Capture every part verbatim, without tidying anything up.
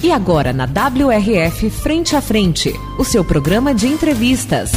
E agora na W R F Frente a Frente, o seu programa de entrevistas.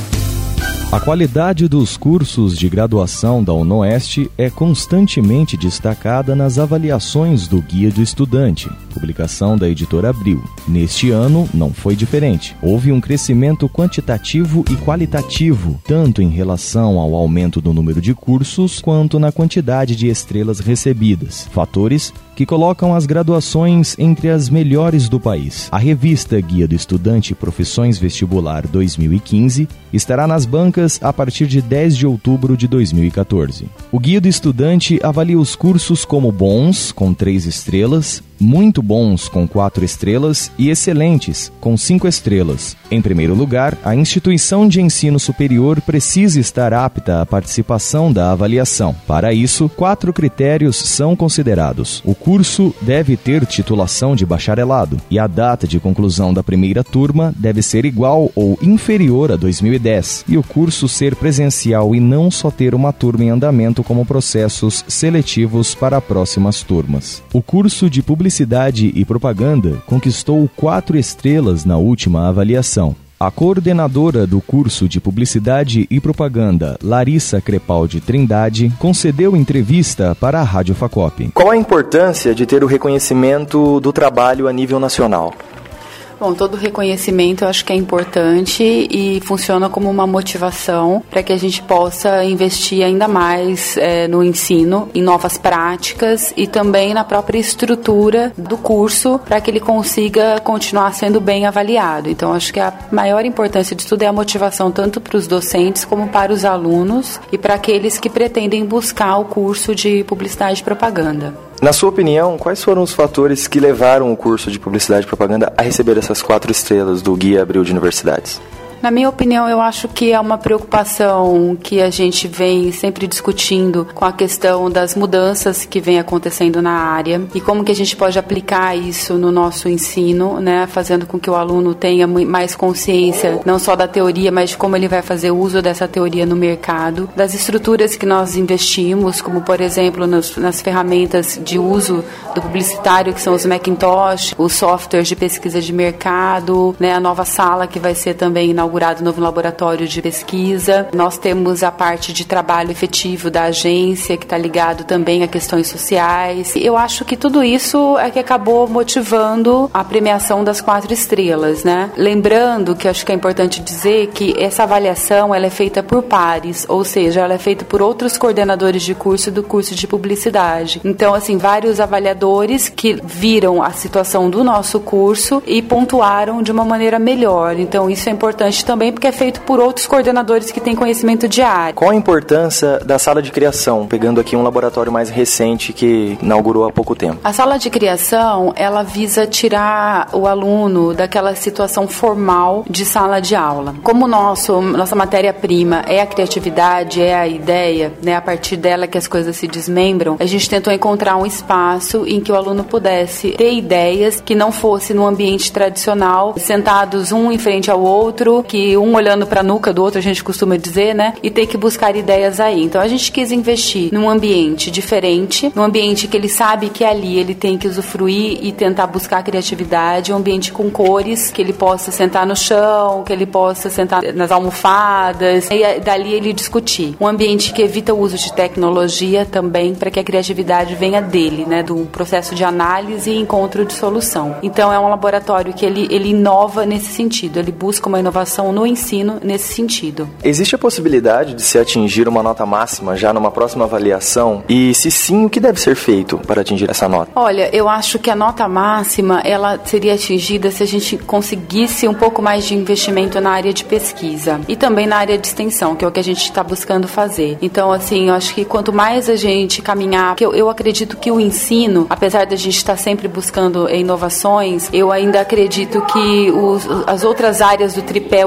A qualidade dos cursos de graduação da UNOeste é constantemente destacada nas avaliações do Guia do Estudante, publicação da editora Abril. Neste ano, não foi diferente. Houve um crescimento quantitativo e qualitativo, tanto em relação ao aumento do número de cursos, quanto na quantidade de estrelas recebidas. Fatores que colocam as graduações entre as melhores do país. A revista Guia do Estudante Profissões Vestibular dois mil e quinze estará nas bancas a partir de dez de outubro de dois mil e quatorze. O Guia do Estudante avalia os cursos como bons, com três estrelas, muito bons, com quatro estrelas, e excelentes, com cinco estrelas. Em primeiro lugar, a instituição de ensino superior precisa estar apta à participação da avaliação. Para isso, quatro critérios são considerados. O curso deve ter titulação de bacharelado, e a data de conclusão da primeira turma deve ser igual ou inferior a dois mil e dez, e o curso ser presencial e não só ter uma turma em andamento como processos seletivos para próximas turmas. O curso de Publicidade e Propaganda conquistou quatro estrelas na última avaliação. A coordenadora do curso de Publicidade e Propaganda, Larissa Crepaldi Trindade, concedeu entrevista para a Rádio Facop. Qual a importância de ter o reconhecimento do trabalho a nível nacional? Bom, todo reconhecimento eu acho que é importante e funciona como uma motivação para que a gente possa investir ainda mais é, no ensino, em novas práticas e também na própria estrutura do curso para que ele consiga continuar sendo bem avaliado. Então, acho que a maior importância disso tudo é a motivação tanto para os docentes como para os alunos e para aqueles que pretendem buscar o curso de Publicidade e Propaganda. Na sua opinião, quais foram os fatores que levaram o curso de Publicidade e Propaganda a receber essas quatro estrelas do Guia Abril de Universidades? Na minha opinião, eu acho que é uma preocupação que a gente vem sempre discutindo com a questão das mudanças que vem acontecendo na área e como que a gente pode aplicar isso no nosso ensino, né, fazendo com que o aluno tenha mais consciência não só da teoria, mas de como ele vai fazer uso dessa teoria no mercado, das estruturas que nós investimos, como por exemplo nos, nas ferramentas de uso do publicitário, que são os Macintosh, os softwares de pesquisa de mercado, né, a nova sala que vai ser também inaugurada inaugurado um novo laboratório de pesquisa. Nós temos a parte de trabalho efetivo da agência, que está ligado também a questões sociais. Eu acho que tudo isso é que acabou motivando a premiação das quatro estrelas, né? Lembrando que acho que é importante dizer que essa avaliação ela é feita por pares, ou seja, ela é feita por outros coordenadores de curso do curso de publicidade. Então, assim, vários avaliadores que viram a situação do nosso curso e pontuaram de uma maneira melhor. Então, isso é importante também porque é feito por outros coordenadores que têm conhecimento de área. Qual a importância da sala de criação, pegando aqui um laboratório mais recente que inaugurou há pouco tempo? A sala de criação, ela visa tirar o aluno daquela situação formal de sala de aula. Como nosso, nossa matéria-prima é a criatividade, é a ideia, né, a partir dela que as coisas se desmembram, a gente tentou encontrar um espaço em que o aluno pudesse ter ideias que não fosse no ambiente tradicional, sentados um em frente ao outro, que um olhando para a nuca do outro, a gente costuma dizer, né? E ter que buscar ideias aí. Então, a gente quis investir num ambiente diferente, num ambiente que ele sabe que ali ele tem que usufruir e tentar buscar criatividade, um ambiente com cores, que ele possa sentar no chão, que ele possa sentar nas almofadas, e dali ele discutir. Um ambiente que evita o uso de tecnologia também, para que a criatividade venha dele, né? Do processo de análise e encontro de solução. Então, é um laboratório que ele, ele inova nesse sentido, ele busca uma inovação no ensino nesse sentido. Existe a possibilidade de se atingir uma nota máxima já numa próxima avaliação? E se sim, o que deve ser feito para atingir essa nota? Olha, eu acho que a nota máxima ela seria atingida se a gente conseguisse um pouco mais de investimento na área de pesquisa e também na área de extensão, que é o que a gente está buscando fazer. Então, assim, eu acho que quanto mais a gente caminhar, eu, eu acredito que o ensino, apesar de a gente estar sempre buscando inovações, eu ainda acredito que os, as outras áreas do tripé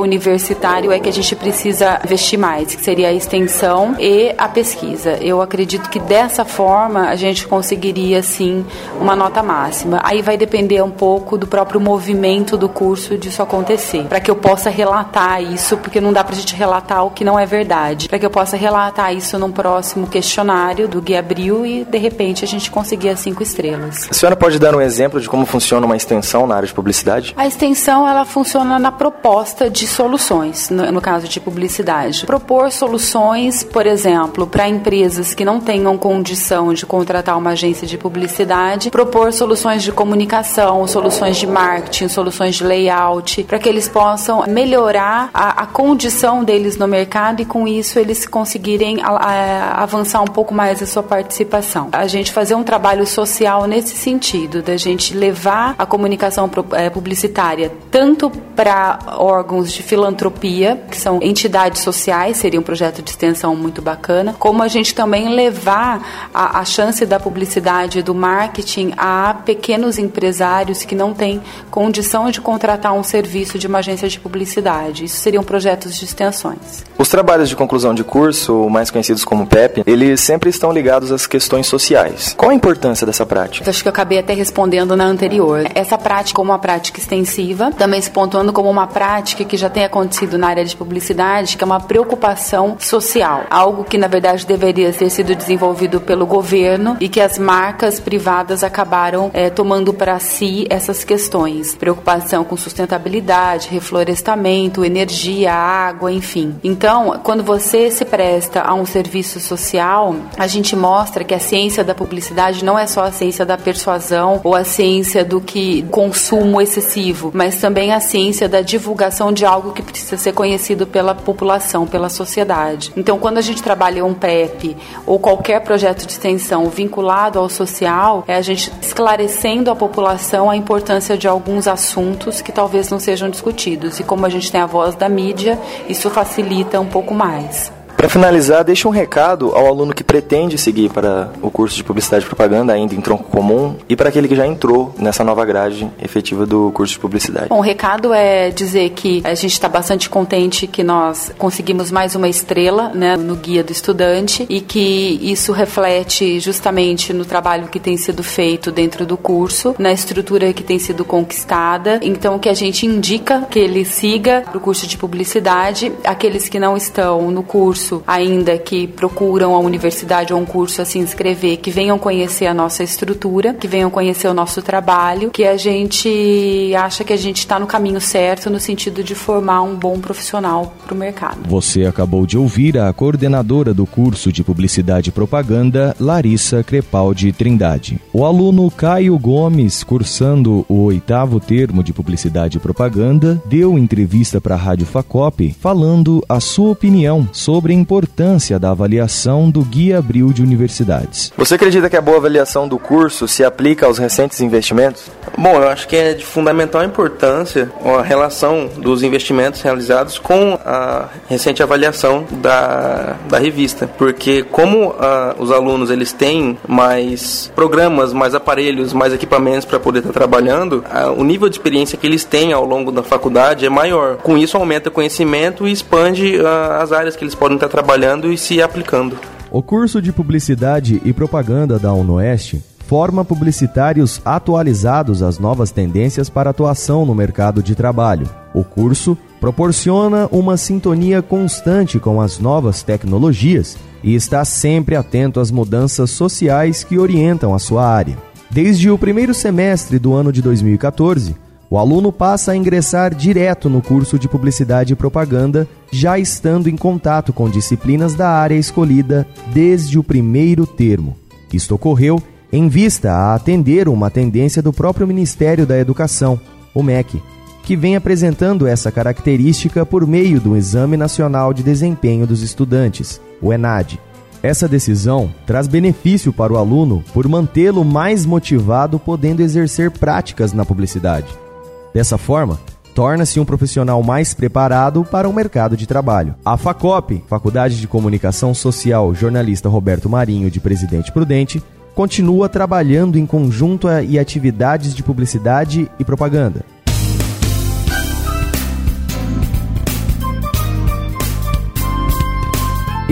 universitário é que a gente precisa investir mais, que seria a extensão e a pesquisa. Eu acredito que dessa forma a gente conseguiria, sim, uma nota máxima. Aí vai depender um pouco do próprio movimento do curso disso acontecer, para que eu possa relatar isso, porque não dá pra gente relatar o que não é verdade, para que eu possa relatar isso num próximo questionário do Guia Abril e, de repente, a gente conseguir as cinco estrelas. A senhora pode dar um exemplo de como funciona uma extensão na área de publicidade? A extensão, ela funciona na proposta de soluções, no, no caso de publicidade. Propor soluções, por exemplo, para empresas que não tenham condição de contratar uma agência de publicidade, propor soluções de comunicação, soluções de marketing, soluções de layout, para que eles possam melhorar a, a condição deles no mercado e, com isso, eles conseguirem a, a, avançar um pouco mais a sua participação. A gente fazer um trabalho social nesse sentido, da gente levar a comunicação é, publicitária tanto para órgãos de filantropia, que são entidades sociais, seria um projeto de extensão muito bacana, como a gente também levar a, a chance da publicidade e do marketing a pequenos empresários que não têm condição de contratar um serviço de uma agência de publicidade. Isso seriam projetos de extensões. Os trabalhos de conclusão de curso, mais conhecidos como P E P, eles sempre estão ligados às questões sociais. Qual a importância dessa prática? Acho que eu acabei até respondendo na anterior. Essa prática como uma prática extensiva, também se pontuando como uma prática que já tem acontecido na área de publicidade, que é uma preocupação social. Algo que, na verdade, deveria ter sido desenvolvido pelo governo e que as marcas privadas acabaram é, tomando para si essas questões. Preocupação com sustentabilidade, reflorestamento, energia, água, enfim. Então, quando você se presta a um serviço social, a gente mostra que a ciência da publicidade não é só a ciência da persuasão ou a ciência do que consumo excessivo, mas também a ciência da divulgação de algo que precisa ser conhecido pela população, pela sociedade. Então, quando a gente trabalha um P E P ou qualquer projeto de extensão vinculado ao social, é a gente esclarecendo à população a importância de alguns assuntos que talvez não sejam discutidos. E como a gente tem a voz da mídia, isso facilita um pouco mais. Para finalizar, deixa um recado ao aluno que pretende seguir para o curso de Publicidade e Propaganda, ainda em tronco comum, e para aquele que já entrou nessa nova grade efetiva do curso de Publicidade. Bom, o recado é dizer que a gente está bastante contente que nós conseguimos mais uma estrela, né, no Guia do Estudante, e que isso reflete justamente no trabalho que tem sido feito dentro do curso, na estrutura que tem sido conquistada. Então, que a gente indica que ele siga para o curso de Publicidade. Aqueles que não estão no curso ainda, que procuram a universidade ou um curso a se inscrever, que venham conhecer a nossa estrutura, que venham conhecer o nosso trabalho, que a gente acha que a gente está no caminho certo no sentido de formar um bom profissional para o mercado. Você acabou de ouvir a coordenadora do curso de Publicidade e Propaganda, Larissa Crepaldi Trindade. O aluno Caio Gomes, cursando o oitavo termo de Publicidade e Propaganda, deu entrevista para a Rádio Facop falando a sua opinião sobre a importância da avaliação do Guia Abril de Universidades. Você acredita que a boa avaliação do curso se aplica aos recentes investimentos? Bom, eu acho que é de fundamental importância a relação dos investimentos realizados com a recente avaliação da, da revista, porque como uh, os alunos eles têm mais programas, mais aparelhos, mais equipamentos para poder estar trabalhando, uh, o nível de experiência que eles têm ao longo da faculdade é maior. Com isso aumenta o conhecimento e expande uh, as áreas que eles podem estar trabalhando e se aplicando. O curso de Publicidade e Propaganda da UNOeste forma publicitários atualizados às novas tendências para atuação no mercado de trabalho. O curso proporciona uma sintonia constante com as novas tecnologias e está sempre atento às mudanças sociais que orientam a sua área. Desde o primeiro semestre do ano de dois mil e catorze, o aluno passa a ingressar direto no curso de Publicidade e Propaganda, já estando em contato com disciplinas da área escolhida desde o primeiro termo. Isto ocorreu em vista a atender uma tendência do próprio Ministério da Educação, o M E C, que vem apresentando essa característica por meio do Exame Nacional de Desempenho dos Estudantes, o ENAD. Essa decisão traz benefício para o aluno por mantê-lo mais motivado, podendo exercer práticas na publicidade. Dessa forma, torna-se um profissional mais preparado para o mercado de trabalho. A Facop, Faculdade de Comunicação Social Jornalista Roberto Marinho de Presidente Prudente, continua trabalhando em conjunto e atividades de publicidade e propaganda.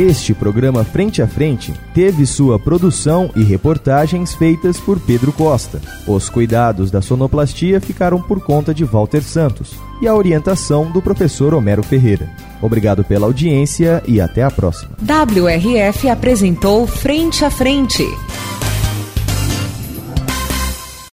Este programa Frente a Frente teve sua produção e reportagens feitas por Pedro Costa. Os cuidados da sonoplastia ficaram por conta de Walter Santos e a orientação do professor Homero Ferreira. Obrigado pela audiência e até a próxima. W R F apresentou Frente a Frente.